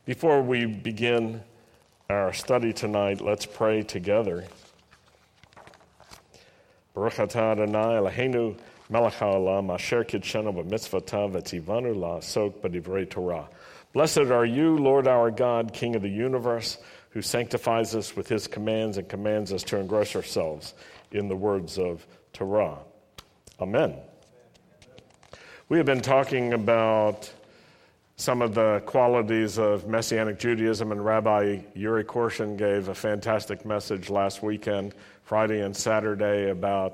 Before we begin our study tonight, let's pray together. Baruch atah Adonai Eloheinu melech haolam asher kidshanu b'mitzvotav v'tzivanu la'asok b'divrei Torah. Blessed are you, Lord our God, King of the universe, who sanctifies us with his commands and commands us to engross ourselves in the words of Torah. Amen. We have been talking about some of the qualities of Messianic Judaism, and Rabbi Yuri Korshin gave a fantastic message last weekend, Friday and Saturday, about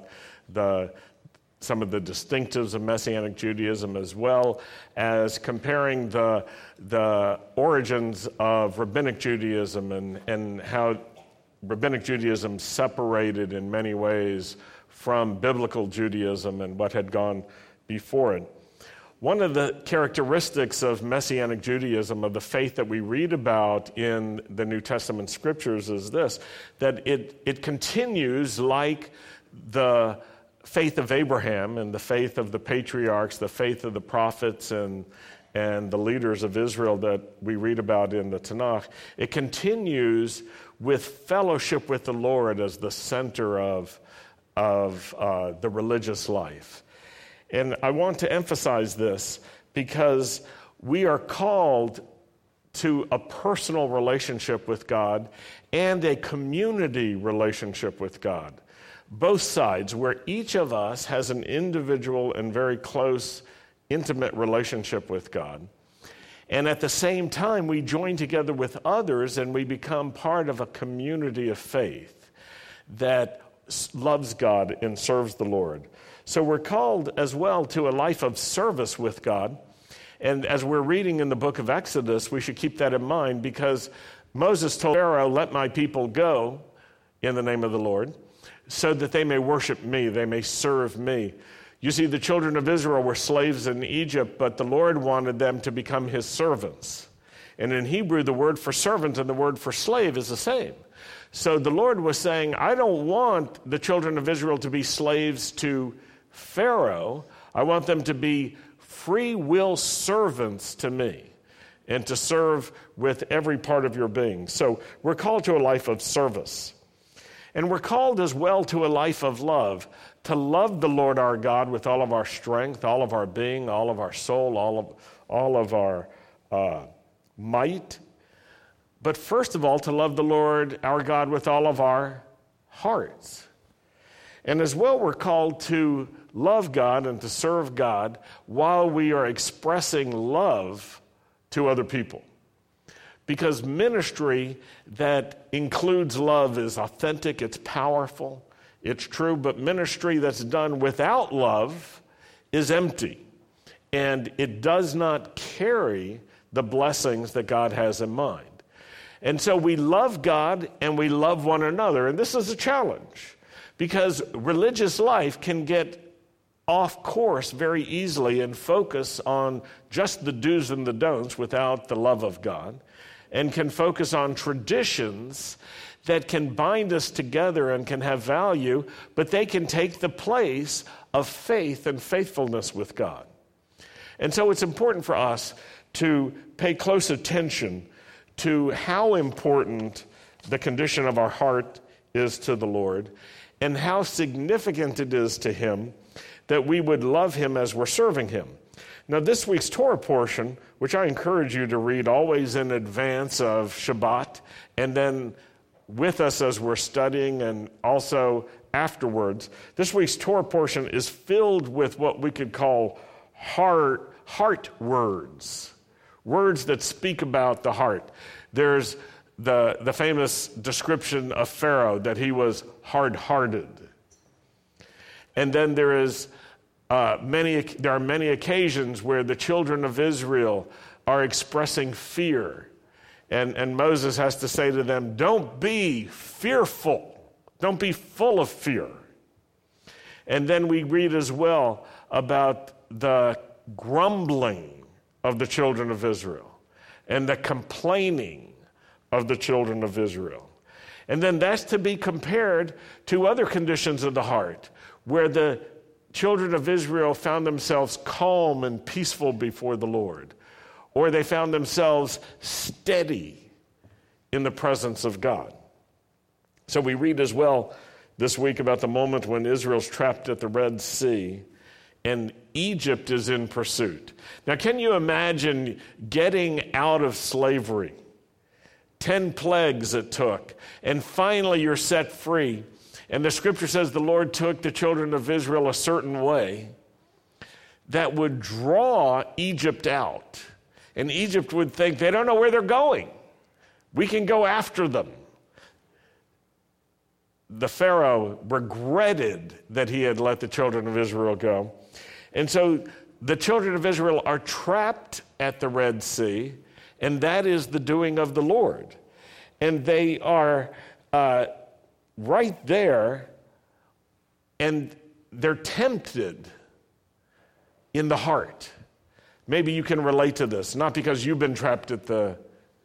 some of the distinctives of Messianic Judaism, as well as comparing the origins of Rabbinic Judaism and how Rabbinic Judaism separated in many ways from biblical Judaism and what had gone before it. One of the characteristics of Messianic Judaism, of the faith that we read about in the New Testament scriptures, is this, that it continues like the faith of Abraham and the faith of the patriarchs, the faith of the prophets and the leaders of Israel that we read about in the Tanakh. It continues with fellowship with the Lord as the center of the religious life. And I want to emphasize this because we are called to a personal relationship with God and a community relationship with God. Both sides, where each of us has an individual and very close, intimate relationship with God. And at the same time, we join together with others and we become part of a community of faith that loves God and serves the Lord. So we're called as well to a life of service with God. And as we're reading in the book of Exodus, we should keep that in mind because Moses told Pharaoh, "Let my people go in the name of the Lord, so that they may worship me, they may serve me." You see, the children of Israel were slaves in Egypt, but the Lord wanted them to become his servants. And in Hebrew, the word for servant and the word for slave is the same. So the Lord was saying, I don't want the children of Israel to be slaves to Pharaoh. I want them to be free will servants to me and to serve with every part of your being. So we're called to a life of service. And we're called as well to a life of love, to love the Lord our God with all of our strength, all of our being, all of our soul, all of our might. But first of all, to love the Lord our God with all of our hearts. And as well, we're called to love God and to serve God while we are expressing love to other people. Because ministry that includes love is authentic, it's powerful, it's true, but ministry that's done without love is empty. And it does not carry the blessings that God has in mind. And so we love God and we love one another. And this is a challenge because religious life can get off course very easily and focus on just the do's and the don'ts without the love of God, and can focus on traditions that can bind us together and can have value, but they can take the place of faith and faithfulness with God. And so it's important for us to pay close attention to how important the condition of our heart is to the Lord and how significant it is to him that we would love him as we're serving him. Now, this week's Torah portion, which I encourage you to read always in advance of Shabbat, and then with us as we're studying and also afterwards, this week's Torah portion is filled with what we could call heart words, words that speak about the heart. There's the famous description of Pharaoh, that he was hard-hearted. And then there are many occasions where the children of Israel are expressing fear. And Moses has to say to them, don't be fearful. Don't be full of fear. And then we read as well about the grumbling of the children of Israel and the complaining of the children of Israel. And then that's to be compared to other conditions of the heart, where the children of Israel found themselves calm and peaceful before the Lord, or they found themselves steady in the presence of God. So we read as well this week about the moment when Israel's trapped at the Red Sea and Egypt is in pursuit. Now, can you imagine getting out of slavery? 10 plagues it took, and finally you're set free. And the scripture says the Lord took the children of Israel a certain way that would draw Egypt out. And Egypt would think, they don't know where they're going. We can go after them. The Pharaoh regretted that he had let the children of Israel go. And so the children of Israel are trapped at the Red Sea, and that is the doing of the Lord. And they are right there, and they're tempted in the heart. Maybe you can relate to this, not because you've been trapped at the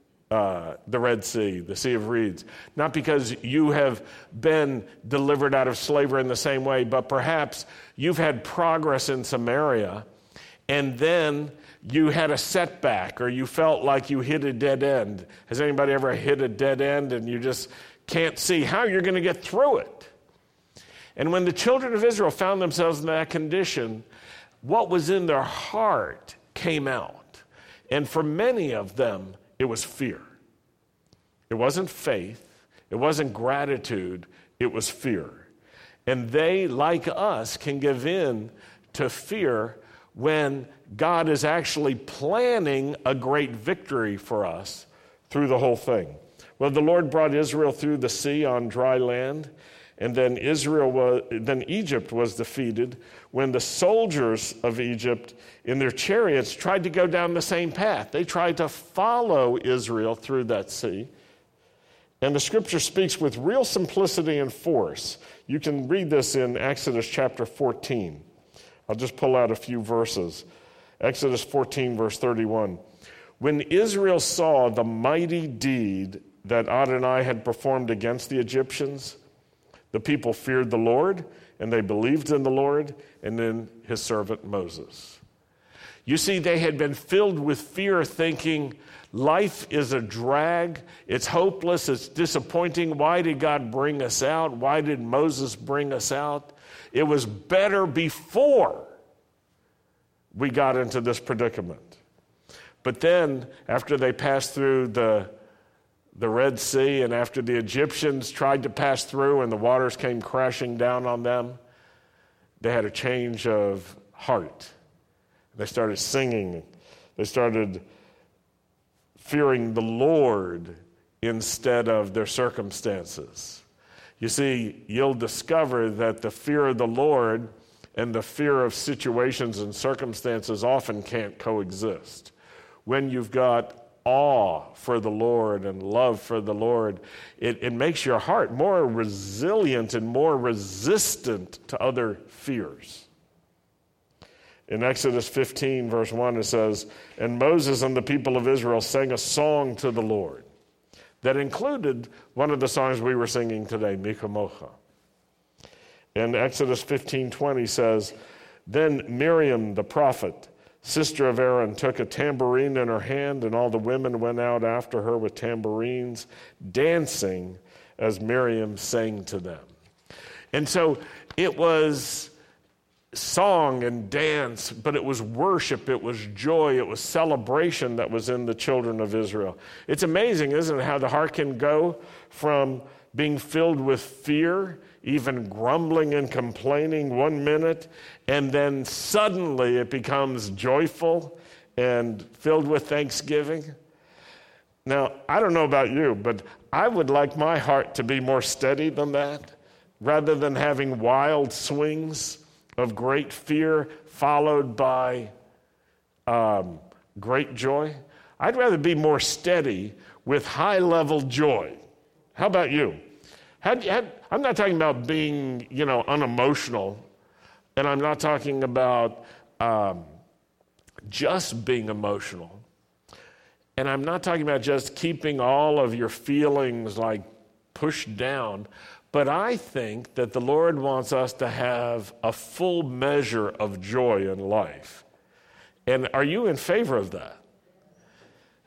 Red Sea, the Sea of Reeds, not because you have been delivered out of slavery in the same way, but perhaps you've had progress in Samaria, and then you had a setback, or you felt like you hit a dead end. Has anybody ever hit a dead end and you just can't see how you're going to get through it? And when the children of Israel found themselves in that condition, what was in their heart came out. And for many of them, it was fear. It wasn't faith. It wasn't gratitude. It was fear. And they, like us, can give in to fear when God is actually planning a great victory for us through the whole thing. Well, the Lord brought Israel through the sea on dry land, and then Egypt was defeated when the soldiers of Egypt in their chariots tried to go down the same path. They tried to follow Israel through that sea. And the scripture speaks with real simplicity and force. You can read this in Exodus chapter 14. I'll just pull out a few verses. Exodus 14, verse 31. When Israel saw the mighty deed that Adonai had performed against the Egyptians, the people feared the Lord, and they believed in the Lord and in his servant Moses. You see, they had been filled with fear, thinking, life is a drag, it's hopeless, it's disappointing. Why did God bring us out? Why did Moses bring us out? It was better before we got into this predicament. But then, after they passed through the Red Sea, and after the Egyptians tried to pass through and the waters came crashing down on them, they had a change of heart. They started singing. They started fearing the Lord instead of their circumstances. You see, you'll discover that the fear of the Lord and the fear of situations and circumstances often can't coexist. When you've got awe for the Lord and love for the Lord, it makes your heart more resilient and more resistant to other fears. In Exodus 15, verse 1, it says, "And Moses and the people of Israel sang a song to the Lord." That included one of the songs we were singing today, Mikamocha. And Exodus 15:20 says, "Then Miriam the prophet, sister of Aaron, took a tambourine in her hand, and all the women went out after her with tambourines, dancing as Miriam sang to them." And so it was song and dance, but it was worship, it was joy, it was celebration that was in the children of Israel. It's amazing, isn't it, how the heart can go from being filled with fear, even grumbling and complaining 1 minute, and then suddenly it becomes joyful and filled with thanksgiving. Now, I don't know about you, but I would like my heart to be more steady than that, rather than having wild swings of great fear followed by great joy. I'd rather be more steady with high-level joy. How about you? I'm not talking about being, unemotional, and I'm not talking about just being emotional, and I'm not talking about just keeping all of your feelings pushed down, but I think that the Lord wants us to have a full measure of joy in life. And are you in favor of that?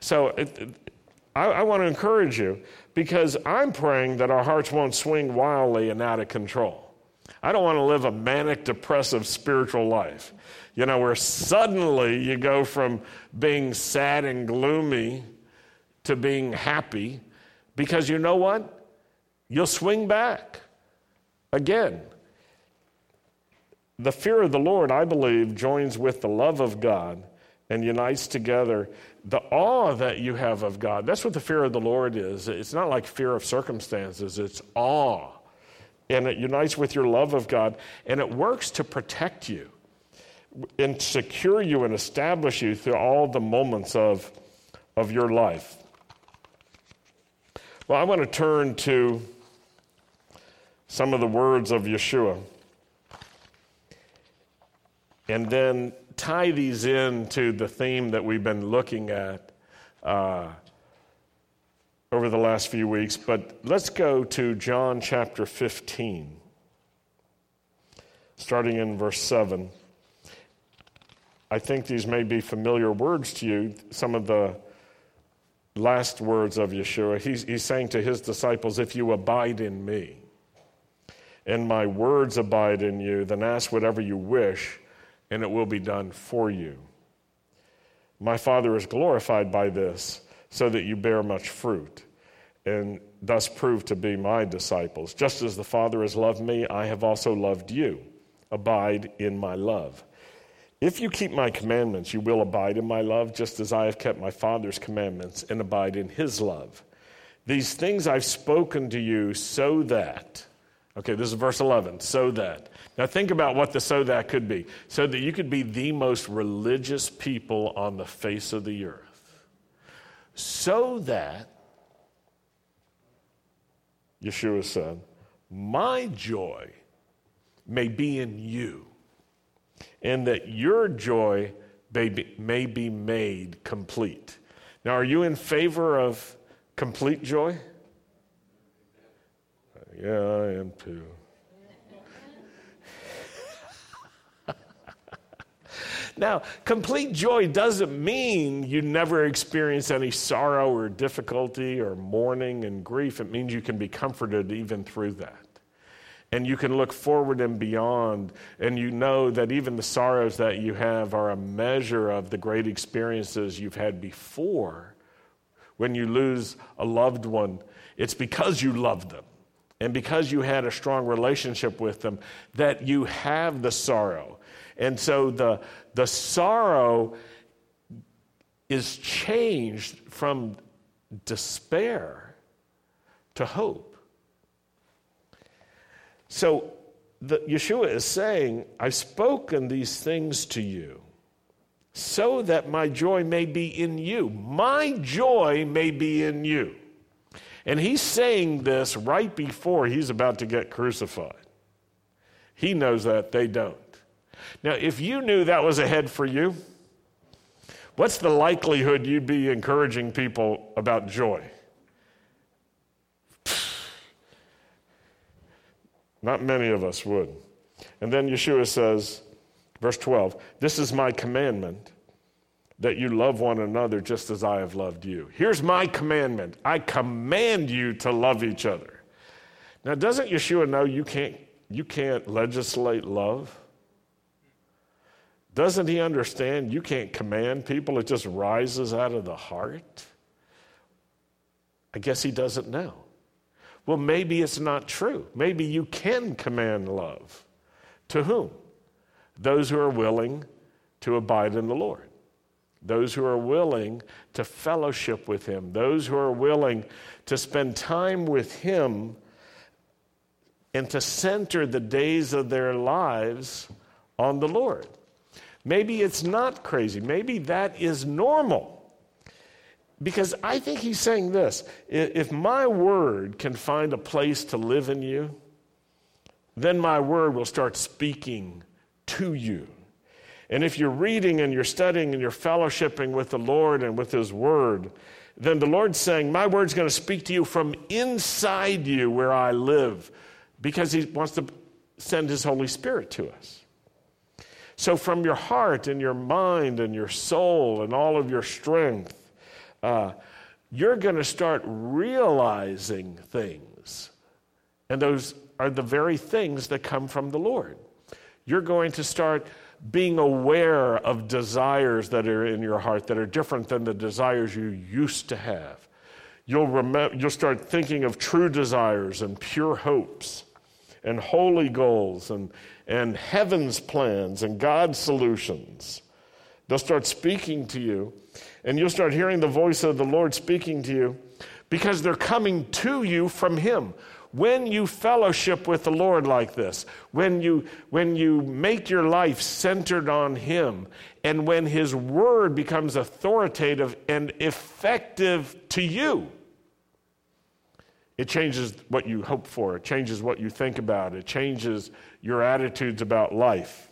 So I want to encourage you, because I'm praying that our hearts won't swing wildly and out of control. I don't want to live a manic, depressive spiritual life, where suddenly you go from being sad and gloomy to being happy, because you know what? You'll swing back again. The fear of the Lord, I believe, joins with the love of God and unites together the awe that you have of God. That's what the fear of the Lord is. It's not like fear of circumstances. It's awe. And it unites with your love of God, and it works to protect you and secure you and establish you through all the moments of your life. Well, I want to turn to some of the words of Yeshua and then tie these into the theme that we've been looking at over the last few weeks. But let's go to John chapter 15, starting in verse 7. I think these may be familiar words to you, some of the last words of Yeshua. He's saying to his disciples, if you abide in me, and my words abide in you, then ask whatever you wish, and it will be done for you. My Father is glorified by this, so that you bear much fruit, and thus prove to be my disciples. Just as the Father has loved me, I have also loved you. Abide in my love. If you keep my commandments, you will abide in my love, just as I have kept my Father's commandments and abide in his love. These things I've spoken to you so that, okay, this is verse 11, so that. Now think about what the so that could be. So that you could be the most religious people on the face of the earth. So that, Yeshua said, my joy may be in you, and that your joy may be made complete. Now, are you in favor of complete joy? Yeah, I am too. Now, complete joy doesn't mean you never experience any sorrow or difficulty or mourning and grief. It means you can be comforted even through that. And you can look forward and beyond, and you know that even the sorrows that you have are a measure of the great experiences you've had before. When you lose a loved one, it's because you loved them and because you had a strong relationship with them that you have the sorrow. And so the sorrow is changed from despair to hope. So Yeshua is saying, I've spoken these things to you so that my joy may be in you. My joy may be in you. And he's saying this right before he's about to get crucified. He knows that, they don't. Now, if you knew that was ahead for you, what's the likelihood you'd be encouraging people about joy? Not many of us would. And then Yeshua says, verse 12, this is my commandment, that you love one another just as I have loved you. Here's my commandment. I command you to love each other. Now, doesn't Yeshua know you can't legislate love? Doesn't he understand you can't command people? It just rises out of the heart? I guess he doesn't know. Well, maybe it's not true. Maybe you can command love. To whom? Those who are willing to abide in the Lord. Those who are willing to fellowship with him. Those who are willing to spend time with him and to center the days of their lives on the Lord. Maybe it's not crazy. Maybe that is normal. Because I think he's saying this, if my word can find a place to live in you, then my word will start speaking to you. And if you're reading and you're studying and you're fellowshipping with the Lord and with his word, then the Lord's saying, my word's going to speak to you from inside you where I live, because he wants to send his Holy Spirit to us. So from your heart and your mind and your soul and all of your strength, you're going to start realizing things. And those are the very things that come from the Lord. You're going to start being aware of desires that are in your heart that are different than the desires you used to have. You'll start thinking of true desires and pure hopes and holy goals and heaven's plans and God's solutions. They'll start speaking to you, and you'll start hearing the voice of the Lord speaking to you because they're coming to you from Him. When you fellowship with the Lord like this, when you make your life centered on Him, and when His Word becomes authoritative and effective to you, it changes what you hope for. It changes what you think about. It changes your attitudes about life.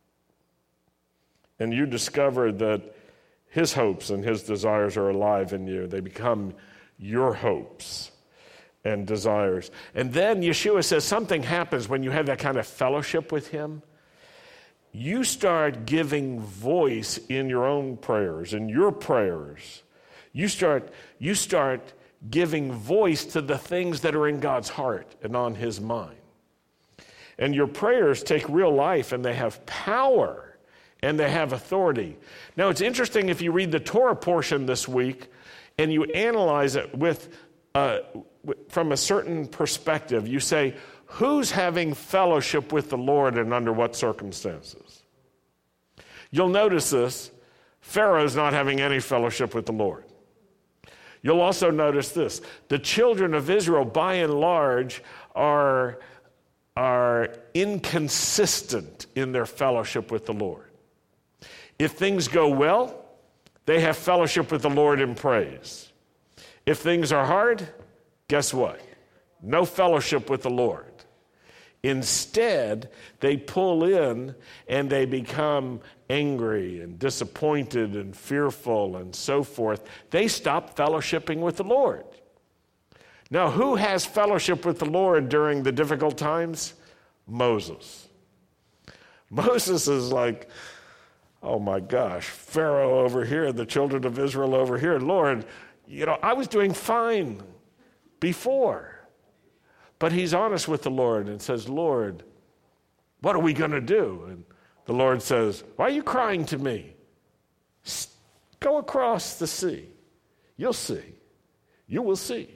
And you discover that His hopes and His desires are alive in you. They become your hopes and desires. And then Yeshua says something happens when you have that kind of fellowship with Him. You start giving voice in your own prayers, in your prayers. You start giving voice to the things that are in God's heart and on His mind. And your prayers take real life, and they have power, and they have authority. Now, it's interesting if you read the Torah portion this week, and you analyze it from a certain perspective. You say, who's having fellowship with the Lord and under what circumstances? You'll notice this. Pharaoh's not having any fellowship with the Lord. You'll also notice this. The children of Israel, by and large, are inconsistent in their fellowship with the Lord. If things go well, they have fellowship with the Lord in praise. If things are hard, guess what? No fellowship with the Lord. Instead, they pull in and they become angry and disappointed and fearful and so forth. They stop fellowshipping with the Lord. Now, who has fellowship with the Lord during the difficult times? Moses. Moses is like, oh my gosh, Pharaoh over here, the children of Israel over here. Lord, I was doing fine before. But he's honest with the Lord and says, Lord, what are we going to do? And the Lord says, why are you crying to me? Go across the sea. You'll see. You will see.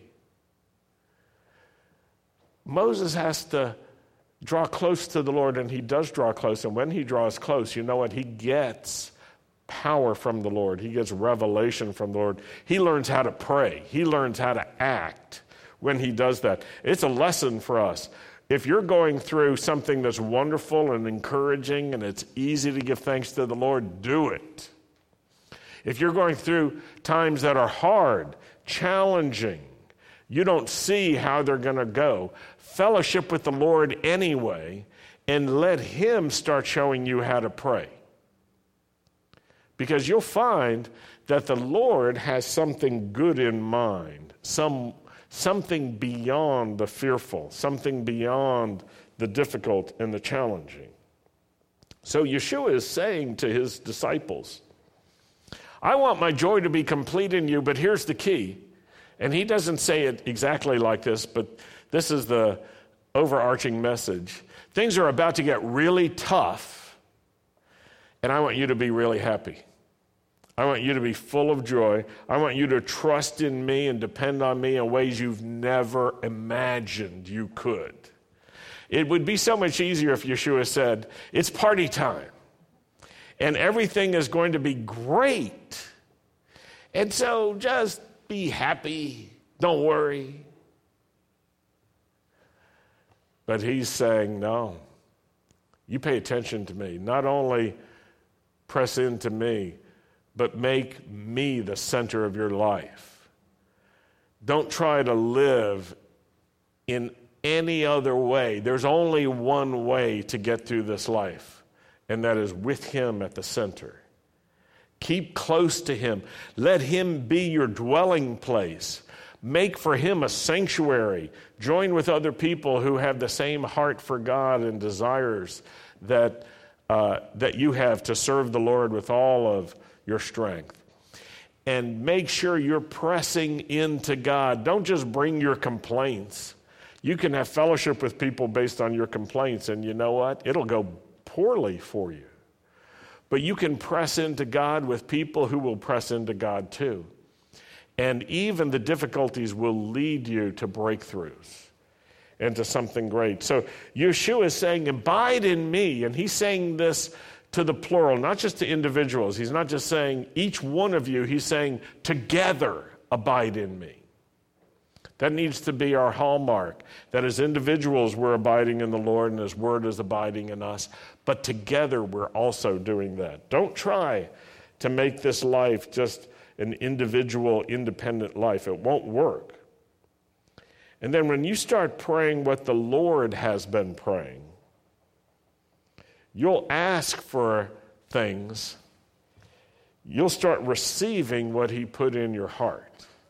Moses has to draw close to the Lord, and he does draw close. And when he draws close, you know what? He gets power from the Lord. He gets revelation from the Lord. He learns how to pray. He learns how to act when he does that. It's a lesson for us. If you're going through something that's wonderful and encouraging and it's easy to give thanks to the Lord, do it. If you're going through times that are hard, challenging, you don't see how they're going to go, fellowship with the Lord anyway and let Him start showing you how to pray. Because you'll find that the Lord has something good in mind, something beyond the fearful, something beyond the difficult and the challenging. So Yeshua is saying to His disciples, I want my joy to be complete in you, but here's the key. And He doesn't say it exactly like this, but this is the overarching message. Things are about to get really tough, and I want you to be really happy. I want you to be full of joy. I want you to trust in me and depend on me in ways you've never imagined you could. It would be so much easier if Yeshua said, it's party time, and everything is going to be great. And so just be happy. Don't worry. But He's saying, no, you pay attention to me. Not only press into me, but make me the center of your life. Don't try to live in any other way. There's only one way to get through this life, and that is with Him at the center. Keep close to Him. Let Him be your dwelling place. Make for Him a sanctuary. Join with other people who have the same heart for God and desires that you have to serve the Lord with all of your strength. and make sure you're pressing into God. Don't just bring your complaints. You can have fellowship with people based on your complaints, and you know what? It'll go poorly for you. But you can press into God with people who will press into God too. And even the difficulties will lead you to breakthroughs, into something great. So Yeshua is saying, abide in me. And he's saying this to the plural, not just to individuals. He's not just saying each one of you. He's saying together abide in me. That needs to be our hallmark, that as individuals we're abiding in the Lord and his word is abiding in us, but together we're also doing that. Don't try to make this life just an individual, independent life. It won't work. And then when you start praying what the Lord has been praying, you'll ask for things. You'll start receiving what he put in your heart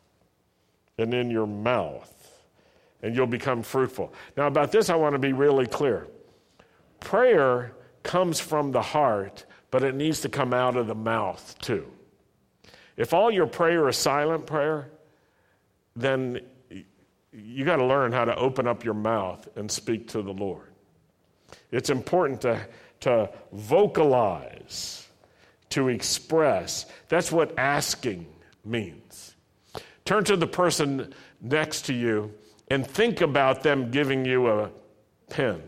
and in your mouth, and you'll become fruitful. Now, about this, I want to be really clear. Prayer comes from the heart, but it needs to come out of the mouth too. If all your prayer is silent prayer, then you got to learn how to open up your mouth and speak to the Lord. It's important to vocalize, to express. That's what asking means. Turn to the person next to you and think about them giving you a pen.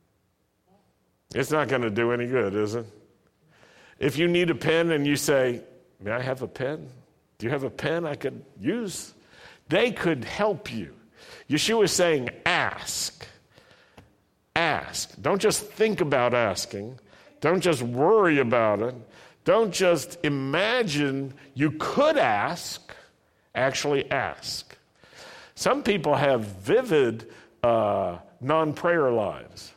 It's not going to do any good, is it? If you need a pen and you say, may I have a pen? Do you have a pen I could use? They could help you. Yeshua is saying, ask. Ask. Don't just think about asking. Don't just worry about it. Don't just imagine you could ask. Actually ask. Some people have vivid non-prayer lives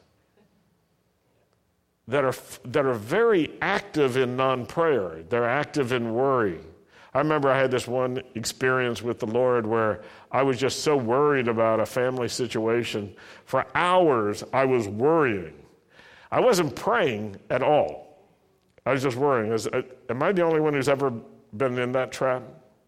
that are very active in non-prayer. They're active in worry. I remember I had this one experience with the Lord where I was just so worried about a family situation. For hours, I was worrying. I wasn't praying at all. I was just worrying. Am I the only one who's ever been in that trap?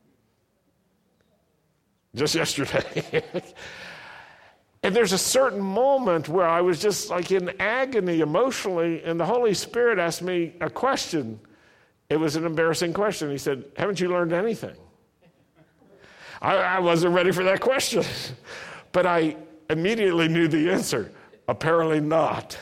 Just yesterday. And there's a certain moment where I was just like in agony emotionally, and the Holy Spirit asked me a question. It was an embarrassing question. He said, haven't you learned anything? I wasn't ready for that question. But I immediately knew the answer. Apparently not.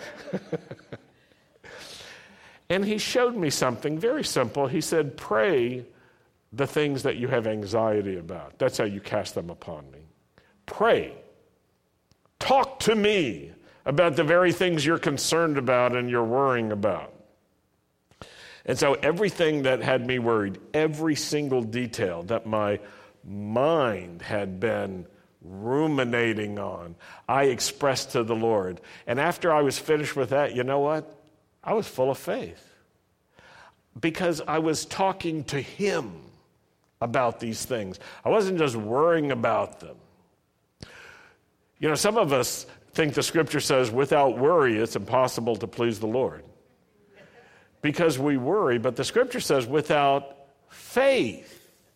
And he showed me something very simple. He said, pray the things that you have anxiety about. That's how you cast them upon me. Pray. Talk to me about the very things you're concerned about and you're worrying about. And so everything that had me worried, every single detail that my mind had been ruminating on, I expressed to the Lord. And after I was finished with that, you know what? I was full of faith. Because I was talking to him about these things. I wasn't just worrying about them. You know, some of us think the scripture says without worry it's impossible to please the Lord. Because we worry, but the scripture says without faith.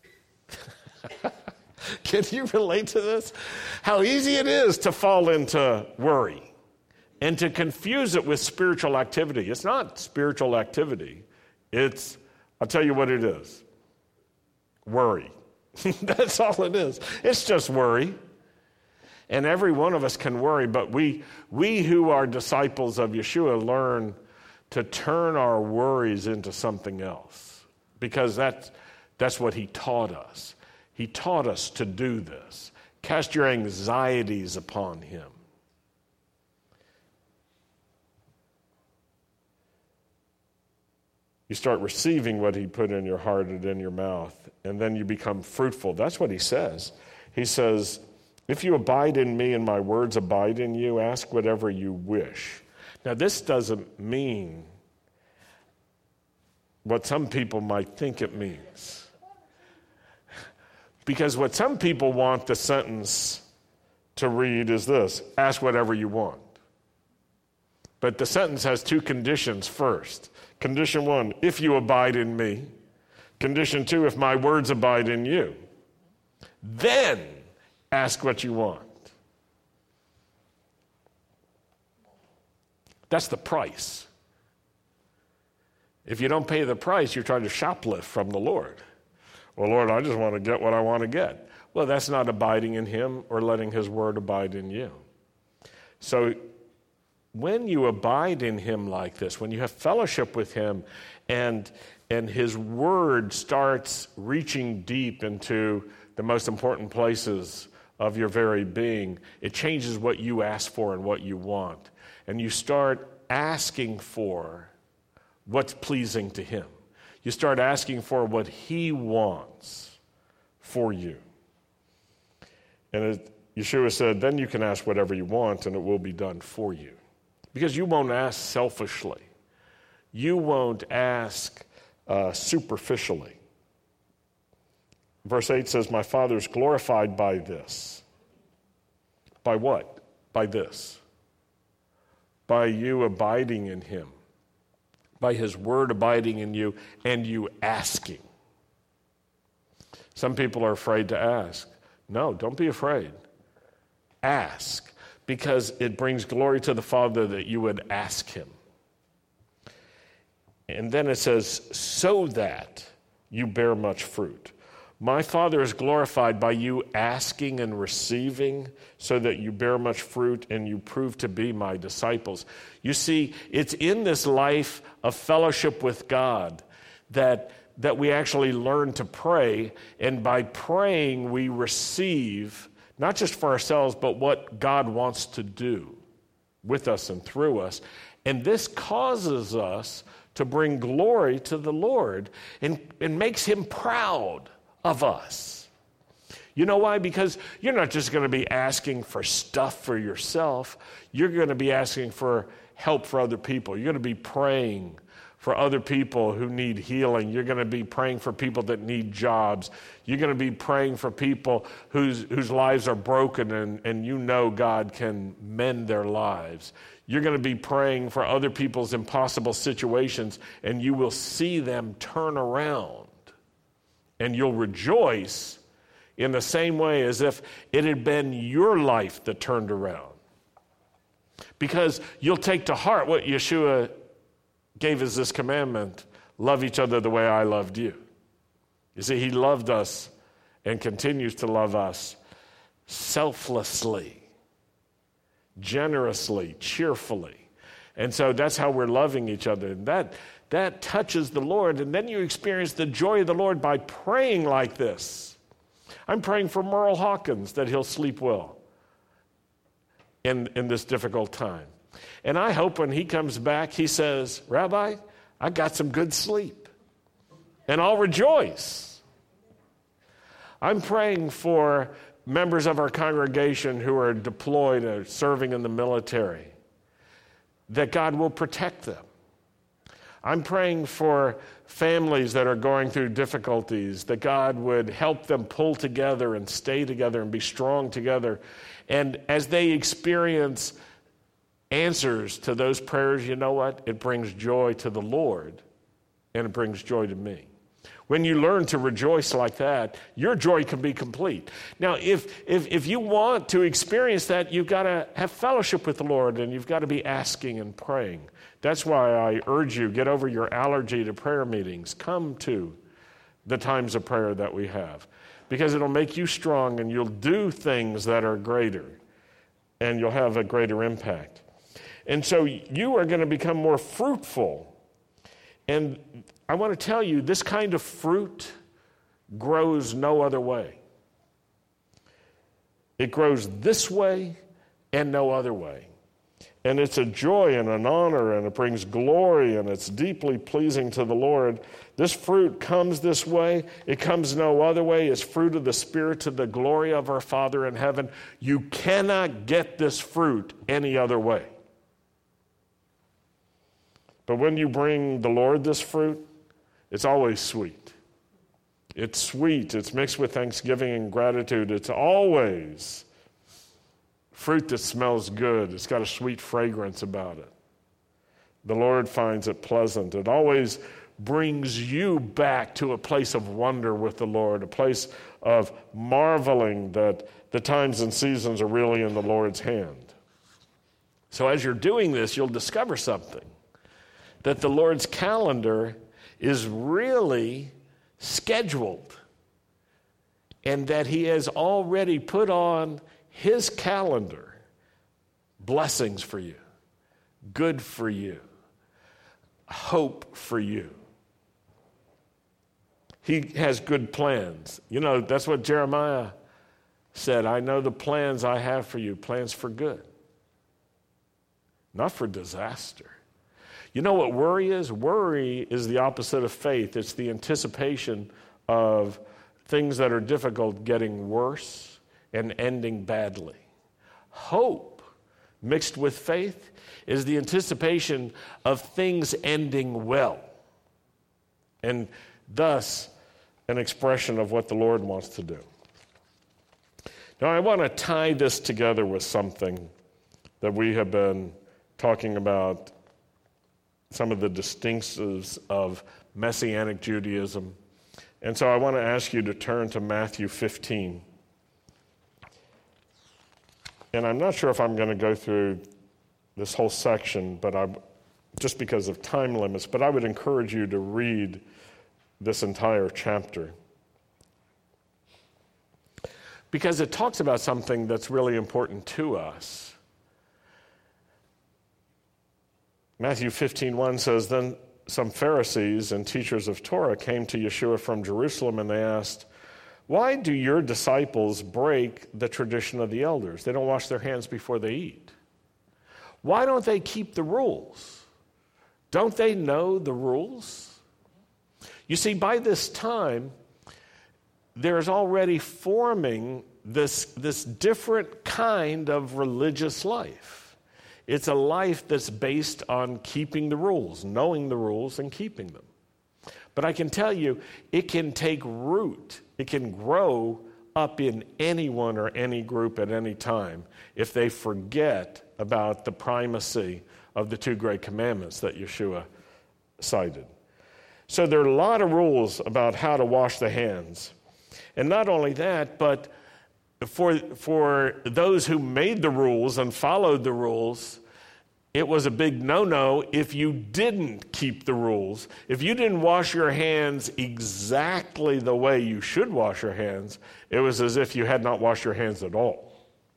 Can you relate to this? How easy it is to fall into worry and to confuse it with spiritual activity. It's not spiritual activity. It's, I'll tell you what it is. Worry. That's all it is. It's just worry. And every one of us can worry, but we who are disciples of Yeshua learn to turn our worries into something else, because that's what he taught us. He taught us to do this. Cast your anxieties upon him. You start receiving what he put in your heart and in your mouth, and then you become fruitful. That's what he says. He says, if you abide in me and my words abide in you, ask whatever you wish. Now, this doesn't mean what some people might think it means. Because what some people want the sentence to read is this: ask whatever you want. But the sentence has two conditions first. Condition one, if you abide in me. Condition 2, if my words abide in you, then ask what you want. That's the price. If you don't pay the price, you're trying to shoplift from the Lord. Well, Lord, I just want to get what I want to get. Well, that's not abiding in him or letting his word abide in you. So when you abide in him like this, when you have fellowship with him and his word starts reaching deep into the most important places of your very being, it changes what you ask for and what you want. And you start asking for what's pleasing to him. You start asking for what he wants for you. And Yeshua said, then you can ask whatever you want and it will be done for you. Because you won't ask selfishly. You won't ask superficially. Verse 8 says, my Father is glorified by this. By what? By this. By you abiding in him. By his word abiding in you and you asking. Some people are afraid to ask. No, don't be afraid. Ask, because it brings glory to the Father that you would ask him. And then it says, so that you bear much fruit. My Father is glorified by you asking and receiving so that you bear much fruit and you prove to be my disciples. You see, it's in this life of fellowship with God that we actually learn to pray, and by praying we receive, not just for ourselves, but what God wants to do with us and through us. And this causes us to bring glory to the Lord and makes him proud of us. You know why? Because you're not just going to be asking for stuff for yourself. You're going to be asking for help for other people. You're going to be praying for other people who need healing. You're going to be praying for people that need jobs. You're going to be praying for people whose lives are broken and you know God can mend their lives. You're going to be praying for other people's impossible situations and you will see them turn around. And you'll rejoice in the same way as if it had been your life that turned around. Because you'll take to heart what Yeshua gave us this commandment, love each other the way I loved you. You see, he loved us and continues to love us selflessly, generously, cheerfully. And so that's how we're loving each other. And that touches the Lord, and then you experience the joy of the Lord by praying like this. I'm praying for Merle Hawkins that he'll sleep well in this difficult time. And I hope when he comes back, he says, Rabbi, I got some good sleep, and I'll rejoice. I'm praying for members of our congregation who are deployed or serving in the military, that God will protect them. I'm praying for families that are going through difficulties, that God would help them pull together and stay together and be strong together. And as they experience answers to those prayers, you know what? It brings joy to the Lord, and it brings joy to me. When you learn to rejoice like that, your joy can be complete. Now, if you want to experience that, you've got to have fellowship with the Lord, and you've got to be asking and praying. That's why I urge you, get over your allergy to prayer meetings. Come to the times of prayer that we have, because it'll make you strong, and you'll do things that are greater, and you'll have a greater impact. And so you are going to become more fruitful. And I want to tell you, this kind of fruit grows no other way. It grows this way and no other way. And it's a joy and an honor, and it brings glory, and it's deeply pleasing to the Lord. This fruit comes this way. It comes no other way. It's fruit of the Spirit to the glory of our Father in heaven. You cannot get this fruit any other way. But when you bring the Lord this fruit, it's always sweet. It's sweet. It's mixed with thanksgiving and gratitude. It's always fruit that smells good. It's got a sweet fragrance about it. The Lord finds it pleasant. It always brings you back to a place of wonder with the Lord, a place of marveling that the times and seasons are really in the Lord's hand. So as you're doing this, you'll discover something, that the Lord's calendar is really scheduled, and that he has already put on his calendar blessings for you, good for you, hope for you. He has good plans. You know, that's what Jeremiah said. I know the plans I have for you, plans for good, not for disaster. You know what worry is? Worry is the opposite of faith. It's the anticipation of things that are difficult getting worse and ending badly. Hope, mixed with faith, is the anticipation of things ending well, and thus an expression of what the Lord wants to do. Now, I want to tie this together with something that we have been talking about, some of the distinctives of Messianic Judaism. And so I want to ask you to turn to Matthew 15. And I'm not sure if I'm going to go through this whole section, but just because of time limits, but I would encourage you to read this entire chapter, because it talks about something that's really important to us. Matthew 15:1 says, Then some Pharisees and teachers of Torah came to Yeshua from Jerusalem, and they asked, Why do your disciples break the tradition of the elders? They don't wash their hands before they eat. Why don't they keep the rules? Don't they know the rules? You see, by this time, there's already forming this different kind of religious life. It's a life that's based on keeping the rules, knowing the rules and keeping them. But I can tell you, it can take root. It can grow up in anyone or any group at any time if they forget about the primacy of the two great commandments that Yeshua cited. So there are a lot of rules about how to wash the hands. And not only that, but for those who made the rules and followed the rules, it was a big no-no if you didn't keep the rules. If you didn't wash your hands exactly the way you should wash your hands, it was as if you had not washed your hands at all.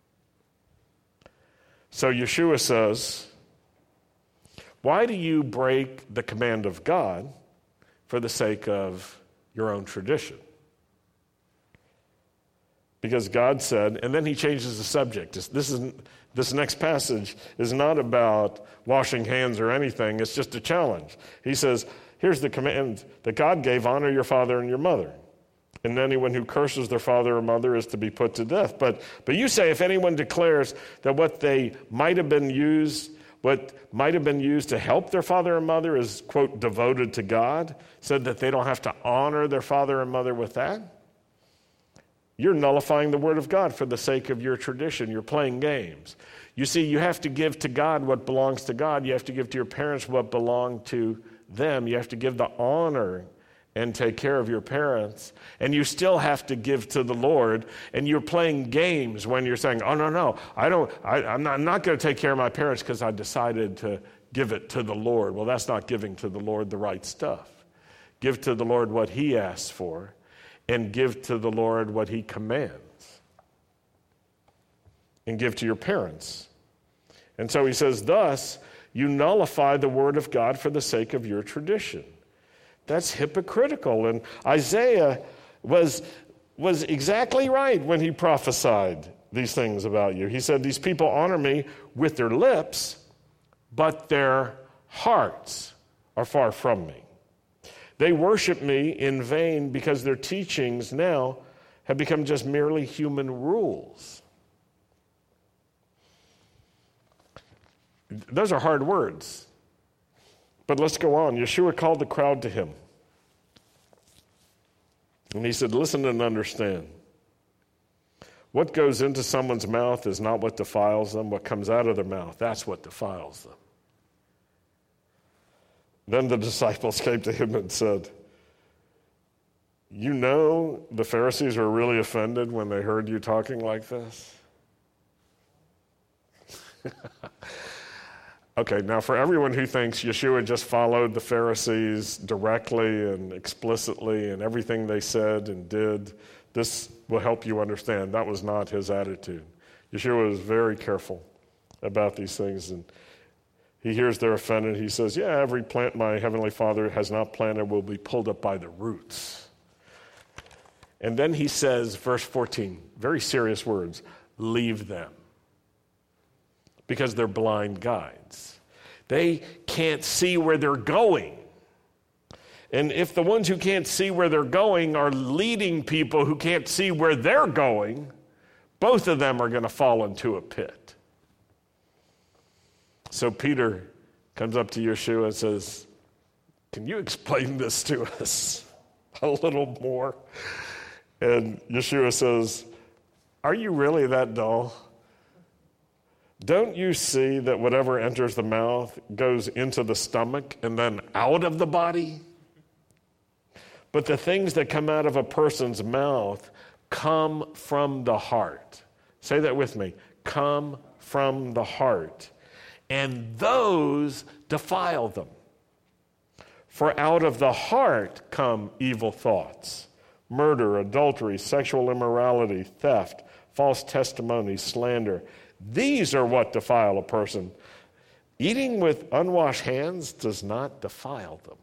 So Yeshua says, why do you break the command of God for the sake of your own tradition? Because God said, and then he changes the subject. This next passage is not about washing hands or anything. It's just a challenge. He says, here's the command that God gave, honor your father and your mother. And anyone who curses their father or mother is to be put to death. But you say, if anyone declares that what might have been used to help their father or mother is, quote, devoted to God, said that they don't have to honor their father and mother with that, you're nullifying the word of God for the sake of your tradition. You're playing games. You see, you have to give to God what belongs to God. You have to give to your parents what belongs to them. You have to give the honor and take care of your parents. And you still have to give to the Lord. And you're playing games when you're saying, oh, no, I'm not going to take care of my parents because I decided to give it to the Lord. Well, that's not giving to the Lord the right stuff. Give to the Lord what he asks for, and give to the Lord what he commands. And give to your parents. And so he says, thus, you nullify the word of God for the sake of your tradition. That's hypocritical. And Isaiah was exactly right when he prophesied these things about you. He said, these people honor me with their lips, but their hearts are far from me. They worship me in vain because their teachings now have become just merely human rules. Those are hard words. But let's go on. Yeshua called the crowd to him. And he said, listen and understand. What goes into someone's mouth is not what defiles them. What comes out of their mouth, that's what defiles them. Then the disciples came to him and said, "You know the Pharisees were really offended when they heard you talking like this?" Okay, now for everyone who thinks Yeshua just followed the Pharisees directly and explicitly and everything they said and did, this will help you understand that was not his attitude. Yeshua was very careful about these things, and he hears they're offended. He says, "Yeah, every plant my heavenly Father has not planted will be pulled up by the roots." And then he says, verse 14, very serious words, "Leave them." Because they're blind guides. They can't see where they're going. And if the ones who can't see where they're going are leading people who can't see where they're going, both of them are going to fall into a pit. So Peter comes up to Yeshua and says, "Can you explain this to us a little more?" And Yeshua says, "Are you really that dull? Don't you see that whatever enters the mouth goes into the stomach and then out of the body? But the things that come out of a person's mouth come from the heart." Say that with me. Come from the heart. "And those defile them. For out of the heart come evil thoughts, murder, adultery, sexual immorality, theft, false testimony, slander. These are what defile a person. Eating with unwashed hands does not defile them."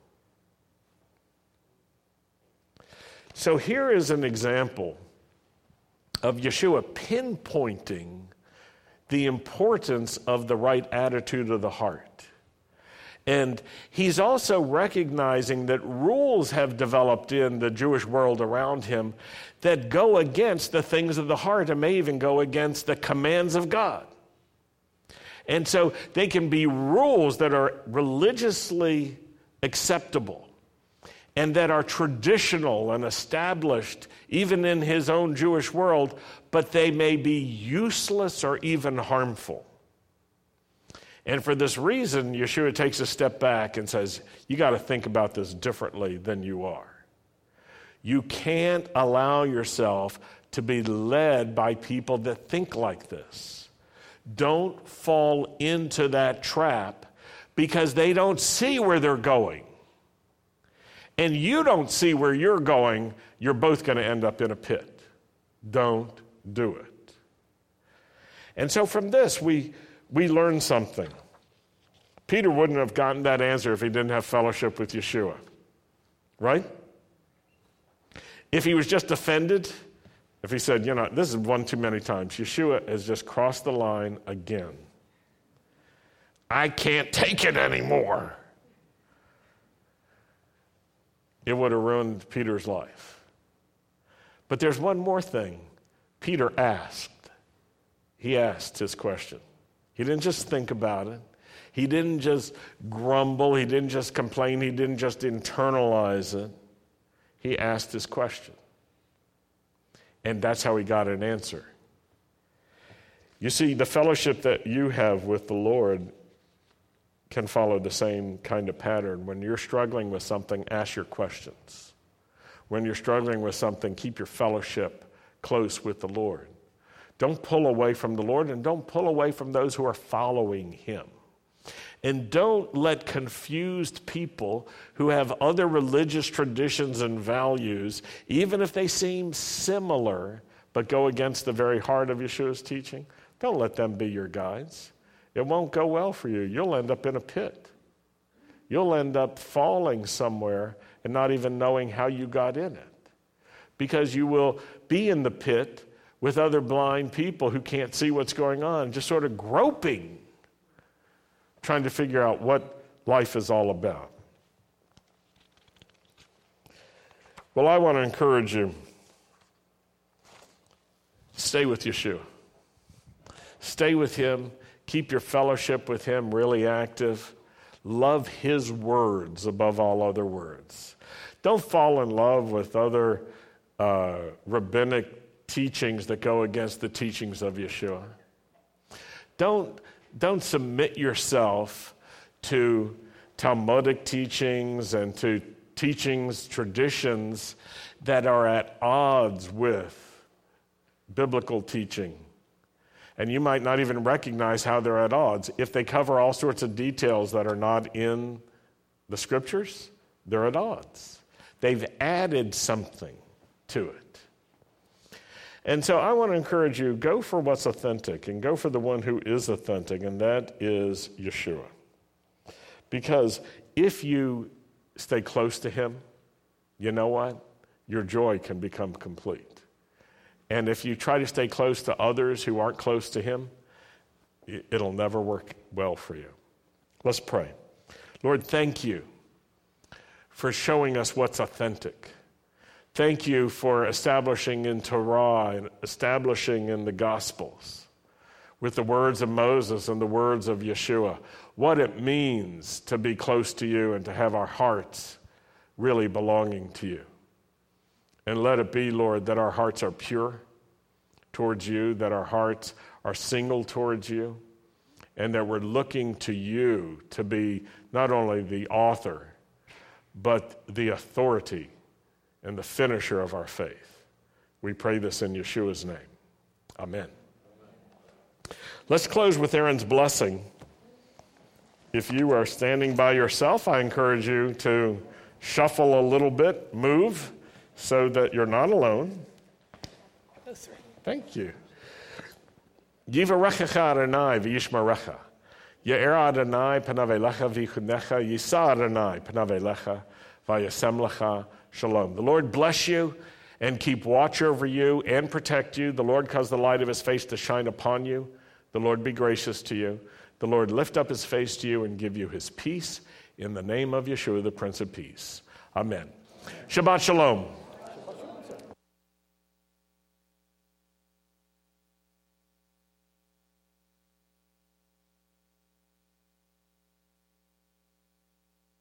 So here is an example of Yeshua pinpointing the importance of the right attitude of the heart. And he's also recognizing that rules have developed in the Jewish world around him that go against the things of the heart and may even go against the commands of God. And so they can be rules that are religiously acceptable and that are traditional and established even in his own Jewish world, but they may be useless or even harmful. And for this reason, Yeshua takes a step back and says, you got to think about this differently than you are. You can't allow yourself to be led by people that think like this. Don't fall into that trap because they don't see where they're going. And you don't see where you're going, you're both going to end up in a pit. Don't do it. And so from this, we learn something. Peter wouldn't have gotten that answer if he didn't have fellowship with Yeshua, right? If he was just offended, if he said, this is one too many times, Yeshua has just crossed the line again. I can't take it anymore. It would have ruined Peter's life. But there's one more thing. Peter asked. He asked his question. He didn't just think about it. He didn't just grumble. He didn't just complain. He didn't just internalize it. He asked his question. And that's how he got an answer. You see, the fellowship that you have with the Lord can follow the same kind of pattern. When you're struggling with something, ask your questions. When you're struggling with something, keep your fellowship close with the Lord. Don't pull away from the Lord, and don't pull away from those who are following him. And don't let confused people who have other religious traditions and values, even if they seem similar, but go against the very heart of Yeshua's teaching, don't let them be your guides. It won't go well for you. You'll end up in a pit. You'll end up falling somewhere and not even knowing how you got in it. Because you will be in the pit with other blind people who can't see what's going on, just sort of groping, trying to figure out what life is all about. Well, I want to encourage you, stay with Yeshua. Stay with him. Keep your fellowship with him really active. Love his words above all other words. Don't fall in love with other rabbinic teachings that go against the teachings of Yeshua. Don't submit yourself to Talmudic teachings and to teachings, traditions that are at odds with biblical teaching. And you might not even recognize how they're at odds. If they cover all sorts of details that are not in the scriptures, they're at odds. They've added something to it. And so I want to encourage you, go for what's authentic and go for the one who is authentic, and that is Yeshua. Because if you stay close to him, you know what? Your joy can become complete. And if you try to stay close to others who aren't close to him, it'll never work well for you. Let's pray. Lord, thank you for showing us what's authentic. Thank you for establishing in Torah and establishing in the Gospels with the words of Moses and the words of Yeshua what it means to be close to you and to have our hearts really belonging to you. And let it be, Lord, that our hearts are pure towards you, that our hearts are single towards you, and that we're looking to you to be not only the author, but the authority and the finisher of our faith. We pray this in Yeshua's name. Amen. Let's close with Aaron's blessing. If you are standing by yourself, I encourage you to shuffle a little bit, move, so that you're not alone. Thank you. Yivarechecha Adonai v'yishmerecha. Ye'er Adonai panav elecha v'yichunecha. Yisa Adonai panav elecha v'yasem lecha shalom. The Lord bless you and keep watch over you and protect you. The Lord cause the light of his face to shine upon you. The Lord be gracious to you. The Lord lift up his face to you and give you his peace. In the name of Yeshua, the Prince of Peace. Amen. Shabbat shalom.